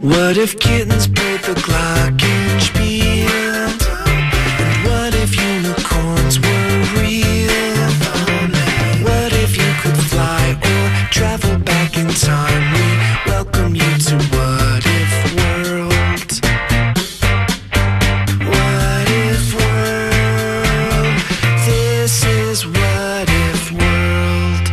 What if kittens played the glockenspiel? And what if unicorns were real? What if you could fly or travel back in time? We welcome you to What If World. What If World? This is What If World.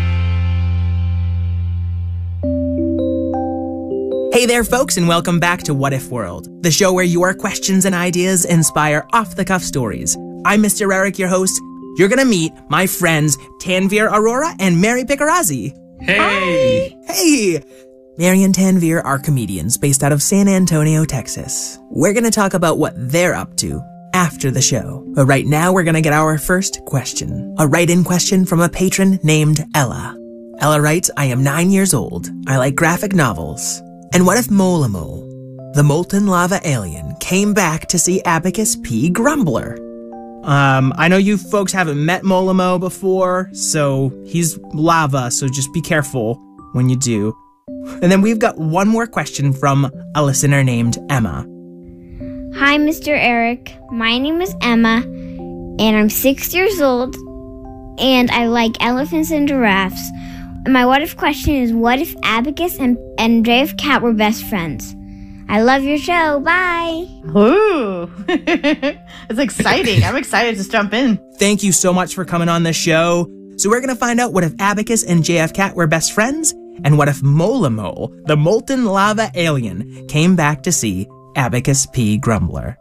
Hey there, folks, and welcome back to What If World, the show where your questions and ideas inspire off-the-cuff stories. I'm Mr. Eric, your host. You're gonna meet my friends Tanvir Arora and Mary Picarazzi. Hey! Hi. Hey! Mary and Tanvir are comedians based out of San Antonio, Texas. We're gonna talk about what they're up to after the show. But right now, we're gonna get our first question. A write-in question from a patron named Ella. Ella writes, I am 9 years old. I like graphic novels. And what if Molimo, the molten lava alien, came back to see Abacus P. Grumbler? I know you folks haven't met Molimo before, so he's lava, so just be careful when you do. And then we've got one more question from a listener named Emma. Hi, Mr. Eric. My name is Emma, and I'm 6 years old, and I like elephants and giraffes. My what if question is, what if Abacus and JF Cat were best friends? I love your show. Bye. Ooh, it's exciting. I'm excited to jump in. Thank you so much for coming on the show. So we're going to find out what if Abacus and JF Cat were best friends, and what if Molimo, the molten lava alien, came back to see Abacus P. Grumbler.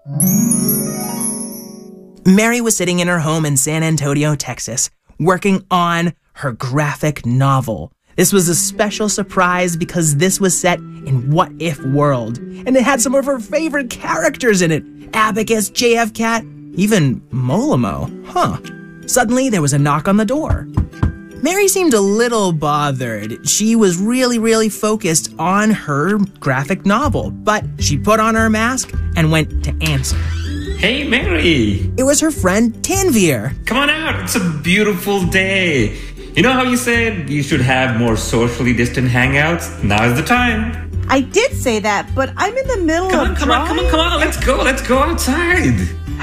Mary was sitting in her home in San Antonio, Texas, working on her graphic novel. This was a special surprise because this was set in What If World, and it had some of her favorite characters in it. Abacus, JF Cat, even Molimo. Suddenly, there was a knock on the door. Mary seemed a little bothered. She was really focused on her graphic novel, but she put on her mask and went to answer. Hey, Mary! It was her friend Tanvir. Come on out, it's a beautiful day. You know how you said you should have more socially distant hangouts? Now's the time. I did say that, but I'm in the middle of Come on, let's go outside.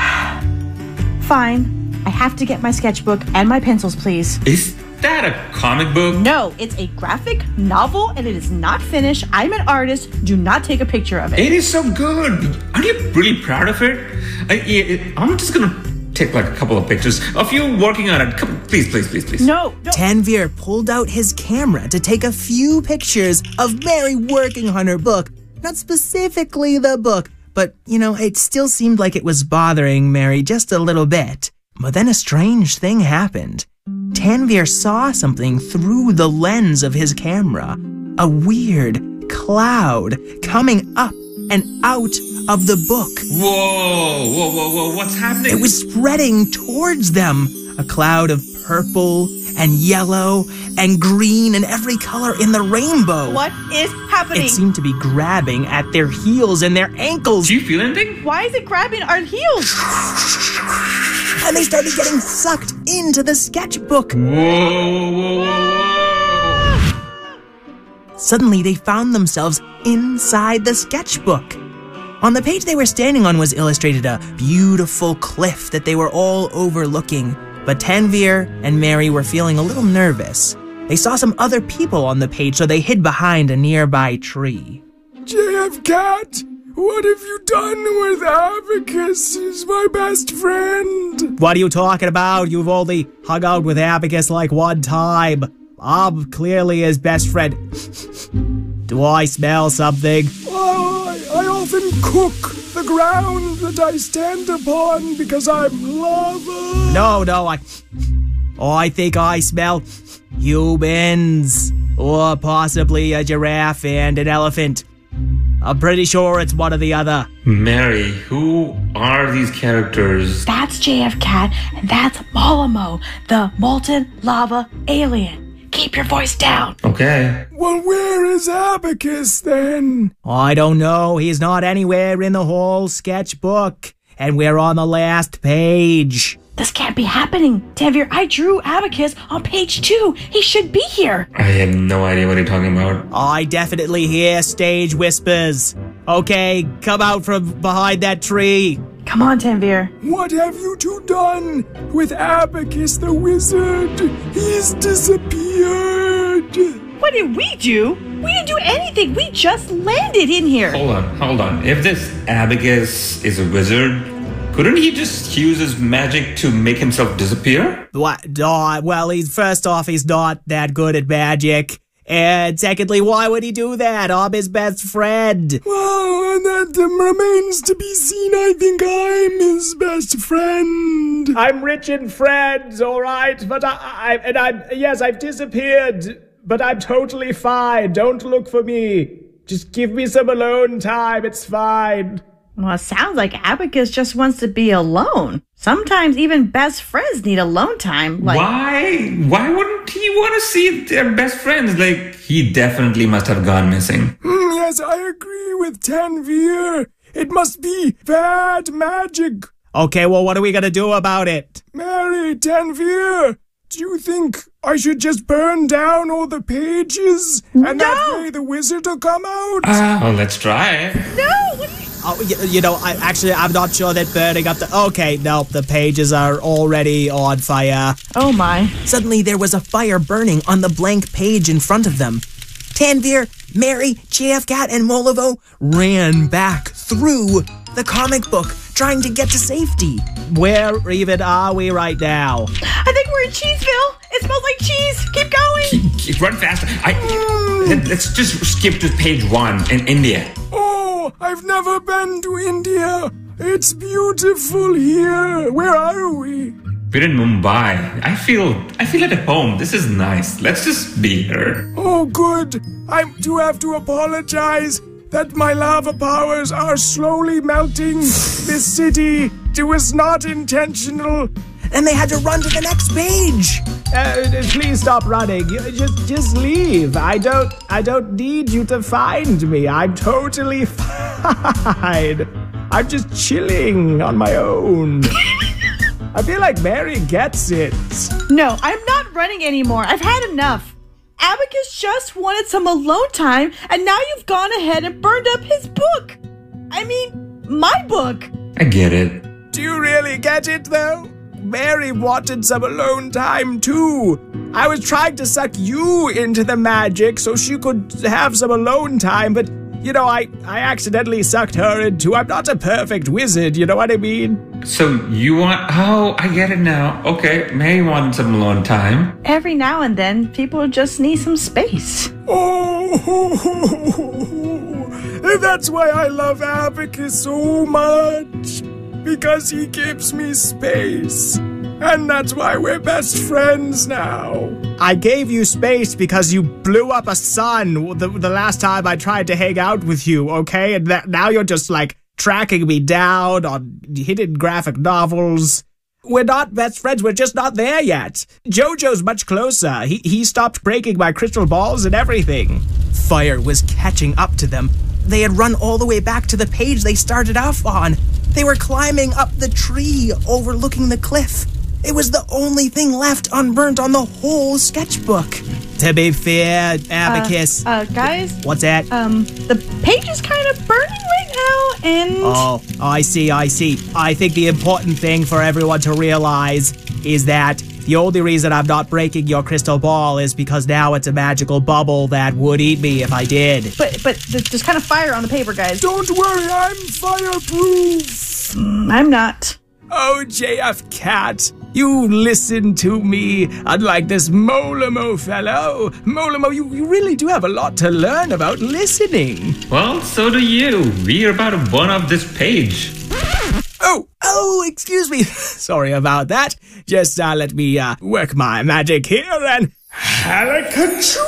Fine. I have to get my sketchbook and my pencils, please. Is that a comic book? No, it's a graphic novel, and it is not finished. I'm an artist. Do not take a picture of it. It is so good. Aren't you really proud of it? I'm just gonna take like a couple of pictures of you working on it. Come, please. No. Tanvir pulled out his camera to take a few pictures of Mary working on her book. Not specifically the book, but, it still seemed like it was bothering Mary just a little bit. But then a strange thing happened. Tanvir saw something through the lens of his camera. A weird cloud coming up and out of the book. Whoa, what's happening? It was spreading towards them. A cloud of purple and yellow and green and every color in the rainbow. What is happening? It seemed to be grabbing at their heels and their ankles. Do you feel anything? Why is it grabbing our heels? And they started getting sucked into the sketchbook. Whoa. Suddenly, they found themselves inside the sketchbook. On the page they were standing on was illustrated a beautiful cliff that they were all overlooking. But Tanvir and Mary were feeling a little nervous. They saw some other people on the page, so they hid behind a nearby tree. JF Cat, what have you done with Abacus? He's my best friend. What are you talking about? You've only hung out with Abacus like one time. I'm clearly his best friend. Do I smell something? I often cook the ground that I stand upon because I'm lava. No, I think I smell humans. Or possibly a giraffe and an elephant. I'm pretty sure it's one or the other. Mary, who are these characters? That's JF Cat, and that's Molimo, the molten lava alien. Keep your voice down. Okay. Well, where is Abacus then? I don't know. He's not anywhere in the whole sketchbook. And we're on the last page. This can't be happening. Tanvir, I drew Abacus on page 2. He should be here. I have no idea what you're talking about. I definitely hear stage whispers. Okay, come out from behind that tree. Come on, Tanvir. What have you two done with Abacus the wizard? He's disappeared. What did we do? We didn't do anything. We just landed in here. Hold on. If this Abacus is a wizard, couldn't he just use his magic to make himself disappear? What? Well, first off, he's not that good at magic. And secondly, why would he do that? I'm his best friend. Well, that remains to be seen. I think I'm his best friend. I'm rich in friends, all right? But I've disappeared. But I'm totally fine. Don't look for me. Just give me some alone time. It's fine. Well, it sounds like Abacus just wants to be alone. Sometimes even best friends need alone time. Why wouldn't he want to see their best friends? He definitely must have gone missing. Yes, I agree with Tanvir. It must be bad magic. Okay, well, what are we gonna do about it? Mary, Tanvir, do you think I should just burn down all the pages? And that way the wizard will come out? Well, let's try. No! I'm not sure that burning up the... Okay, no, the pages are already on fire. Oh my. Suddenly there was a fire burning on the blank page in front of them. Tanvir, Mary, JF Cat, and Molivo ran back through the comic book, trying to get to safety. Where even are we right now? I think we're in Cheeseville. It smells like cheese. Keep going. Run faster. Let's just skip to page 1 in India. Oh, I've never been to India. It's beautiful here. Where are we? We're in Mumbai. I feel at home. This is nice. Let's just be here. Oh, good. I do have to apologize that my lava powers are slowly melting this city. It was not intentional. And they had to run to the next page. Please stop running. Just leave. I don't need you to find me. I'm totally fine. I'm just chilling on my own. I feel like Mary gets it. No, I'm not running anymore. I've had enough. Abacus just wanted some alone time, and now you've gone ahead and burned up his book. I mean, my book. I get it. Do you really get it, though? Mary wanted some alone time, too. I was trying to suck you into the magic so she could have some alone time, but, I accidentally sucked her into. I'm not a perfect wizard, you know what I mean? So you want... Oh, I get it now. Okay, Mary wanted some alone time. Every now and then, people just need some space. Oh, that's why I love Abacus so much. Because he gives me space. And that's why we're best friends now. I gave you space because you blew up a sun the last time I tried to hang out with you, okay? And now you're just, tracking me down on hidden graphic novels. We're not best friends. We're just not there yet. Jojo's much closer. He stopped breaking my crystal balls and everything. Fire was catching up to them. They had run all the way back to the page they started off on. They were climbing up the tree overlooking the cliff. It was the only thing left unburnt on the whole sketchbook. To be fair, Abacus... guys? What's that? The page is kind of burning right now, and... Oh, I see. I think the important thing for everyone to realize is that the only reason I'm not breaking your crystal ball is because now it's a magical bubble that would eat me if I did. But there's kind of fire on the paper, guys. Don't worry, I'm fireproof. I'm not. Oh, JF Cat, you listen to me, unlike this Molimo fellow. Molimo, you really do have a lot to learn about listening. Well, so do you. We're about to burn up this page. Oh, excuse me. Sorry about that. Just let me work my magic here and... Halakachoo!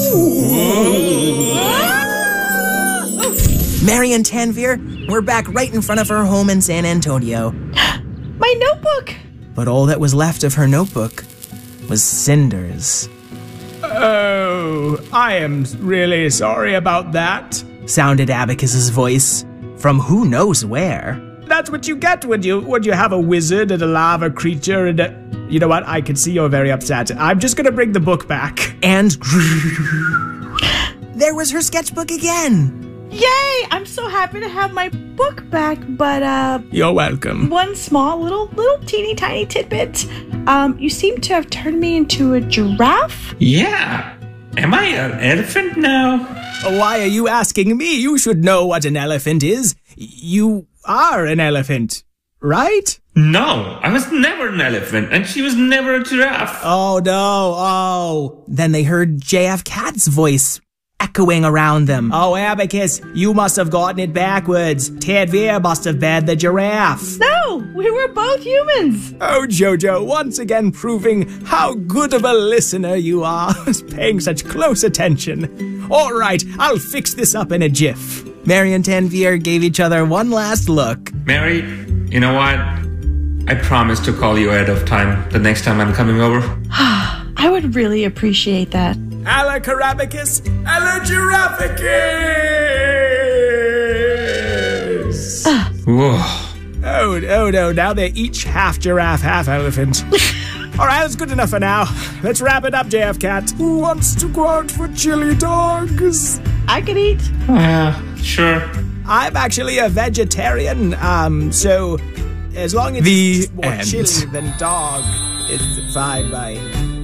Mary and Tanvir were back right in front of her home in San Antonio. My notebook! But all that was left of her notebook was cinders. Oh, I am really sorry about that, sounded Abacus's voice from who knows where. That's what you get when you have a wizard and a lava creature and a... You know what? I can see you're very upset. I'm just gonna bring the book back. And there was her sketchbook again. Yay! I'm so happy to have my book back, but You're welcome. one small little teeny tiny tidbit. You seem to have turned me into a giraffe. Yeah. Am I an elephant now? Why are you asking me? You should know what an elephant is. You are an elephant, right? No, I was never an elephant, and she was never a giraffe. Oh, no. Oh. Then they heard JF Cat's voice echoing around them. Oh, Abacus, you must have gotten it backwards. Tanvir must have been the giraffe. No, we were both humans. Oh, Jojo, once again proving how good of a listener you are, paying such close attention. All right, I'll fix this up in a jiff. Mary and Tanvir gave each other one last look. Mary, you know what? I promise to call you ahead of time the next time I'm coming over. I would really appreciate that. Alla Carabicus, Alla Girafficus! Whoa. Oh, no, now they're each half giraffe, half elephant. All right, that's good enough for now. Let's wrap it up, JF Cat. Who wants to go out for chili dogs? I could eat. Sure. I'm actually a vegetarian, so as long as The it's more end. chili than dog, it's fine by...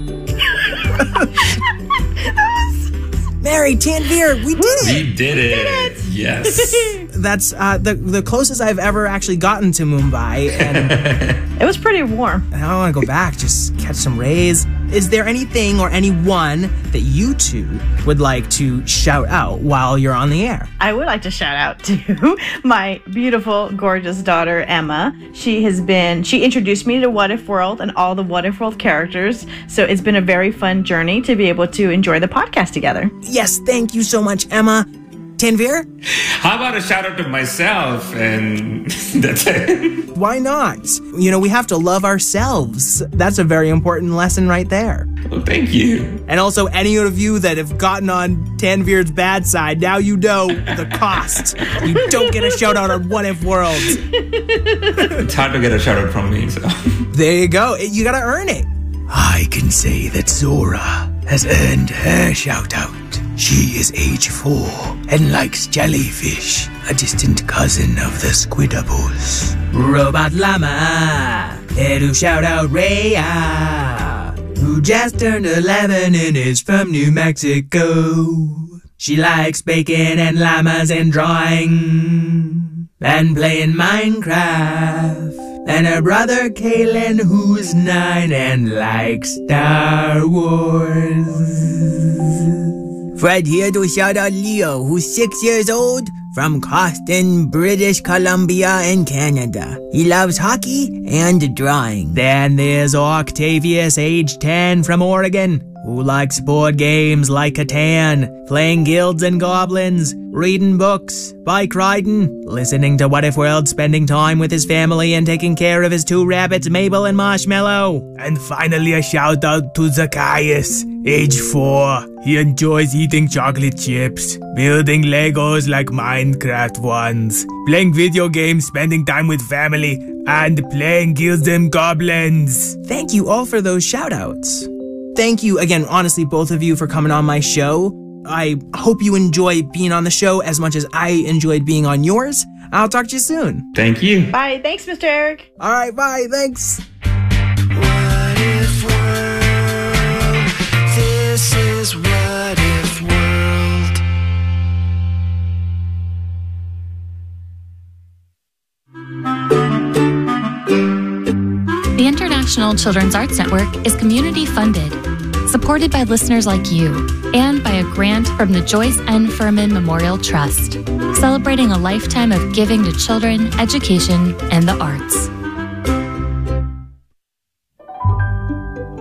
Mary, Tanvir, we did it! We did it. Yes. That's the closest I've ever actually gotten to Mumbai, and It was pretty warm. I don't want to go back, just catch some rays. Is there anything or anyone that you two would like to shout out while you're on the air? I would like to shout out to my beautiful, gorgeous daughter, Emma. She introduced me to What If World and all the What If World characters. So it's been a very fun journey to be able to enjoy the podcast together. Yes, thank you so much, Emma. Tanvir? How about a shout out to myself? And that's it. Why not? You know, we have to love ourselves. That's a very important lesson right there. Well, thank you. And also, any of you that have gotten on Tanvir's bad side, now you know the cost. You don't get a shout out on What If World. It's hard to get a shout out from me, so. There you go. You gotta earn it. I can say that Zora has earned her shout out. She is age 4 and likes jellyfish, a distant cousin of the Squiddables. Robot Llama, here to shout out Rhea, who just turned 11 and is from New Mexico. She likes bacon and llamas and drawing and playing Minecraft. And her brother Kalen, who's 9 and likes Star Wars. Fred here to shout out Leo, who's 6 years old, from Coston, British Columbia in Canada. He loves hockey and drawing. Then there's Octavius, age 10, from Oregon, who likes board games like Catan, playing guilds and goblins, reading books, bike riding, listening to What If World, spending time with his family, and taking care of his 2 rabbits, Mabel and Marshmallow. And finally a shout out to Zacchaeus, age 4. He enjoys eating chocolate chips, building Legos like Minecraft ones, playing video games, spending time with family, and playing guilds and goblins. Thank you all for those shout outs. Thank you again, honestly, both of you, for coming on my show. I hope you enjoy being on the show as much as I enjoyed being on yours. I'll talk to you soon. Thank you. Bye. Thanks, Mr. Eric. All right, bye. Thanks. What if world? This is What If World. The International Children's Arts Network is community funded, supported by listeners like you, and by a grant from the Joyce N. Furman Memorial Trust, celebrating a lifetime of giving to children, education, and the arts.